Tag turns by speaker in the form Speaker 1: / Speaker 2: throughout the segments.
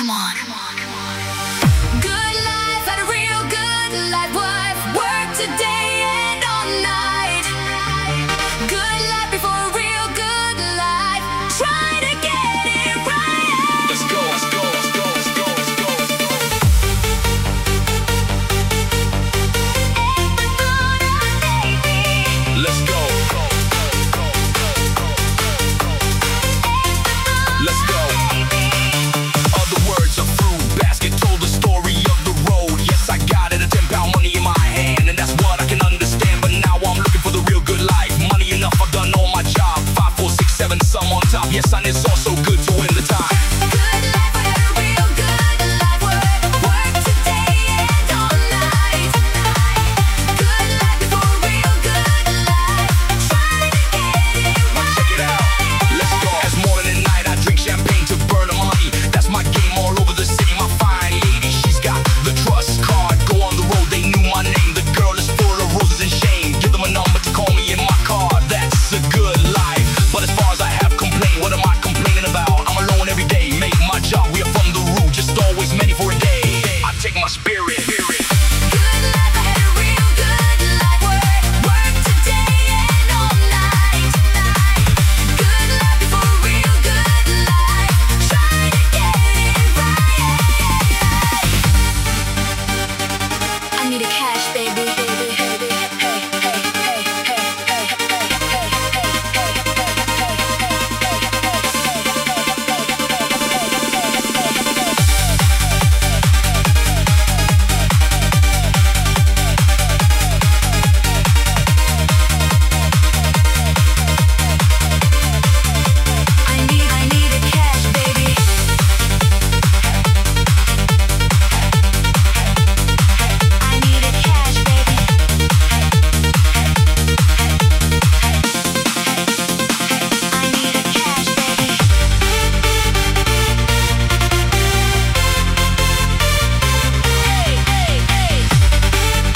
Speaker 1: Come on. Good life, had a real good life. Wife, work today and all night. Good life before a real good life. Try to get it right.
Speaker 2: Let's go, let's go, let's go, let's go, let's go, let's go. Let's go. Let's go. Other words, a fruit basket told the story of the road. Yes, I got it, a 10-pound money in my hand, and that's what I can understand. But now I'm looking for the real good life. Money enough, I've done all my job. 5, 4, 6, 7, some on top. Yes, and it's also good to win the time.
Speaker 1: Good life, I had a real good life. Work today and all night. Good life before a real good life. Try to get it right.
Speaker 2: Check it out. Let's go. As morning and night, I drink champagne to burn the money. That's my game all over the city. My fine lady, she's got the trust card. Go on the road, they knew my name. The girl is full of roses and shame. Give them a number to call me in my car. That's a good life. But as far as I have complained, what am I complaining about? I'm alone every day. Make my job. We are from the root, just always many for a day. I take my spirit.
Speaker 1: Good life, I had a real good life. Work today and all night. Good life before a real good life. Try to get it right. I need a cash, baby. I need a cash, baby. I need a cash, baby. I need a cash, baby. Hey, hey, hey.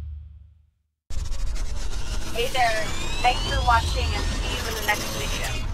Speaker 3: Hey there, thanks for watching and see you in the next video.